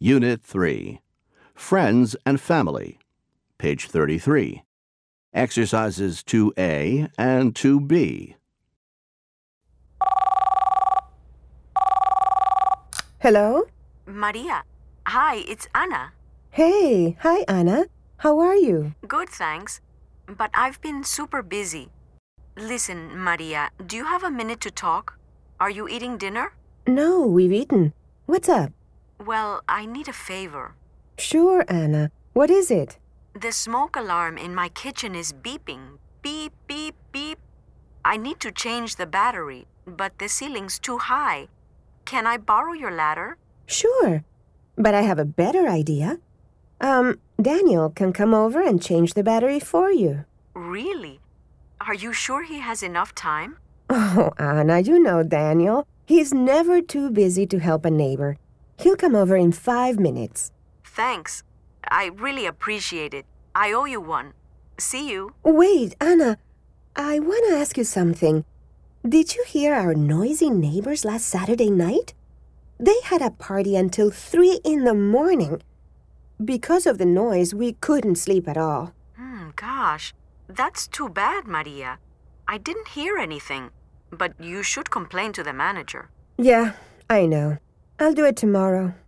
Unit 3. Friends and Family. Page 33. Exercises 2A and 2B. Hello? Maria. Hi, it's Anna. Hey, hi Anna. How are you? Good, thanks. But I've been super busy. Listen, Maria, do you have a minute to talk? Are you eating dinner? No, we've eaten. What's up? Well, I need a favor. Sure, Anna. What is it? The smoke alarm in my kitchen is beeping. Beep, beep, beep. I need to change the battery, but the ceiling's too high. Can I borrow your ladder? Sure. But I have a better idea. Daniel can come over and change the battery for you. Really? Are you sure he has enough time? Oh, Anna, you know Daniel. He's never too busy to help a neighbor. He'll come over in 5 minutes. Thanks. I really appreciate it. I owe you one. See you. Wait, Anna. I want to ask you something. Did you hear our noisy neighbors last Saturday night? They had a party until 3 in the morning. Because of the noise, we couldn't sleep at all. Gosh, that's too bad, Maria. I didn't hear anything, but you should complain to the manager. Yeah, I know. I'll do it tomorrow.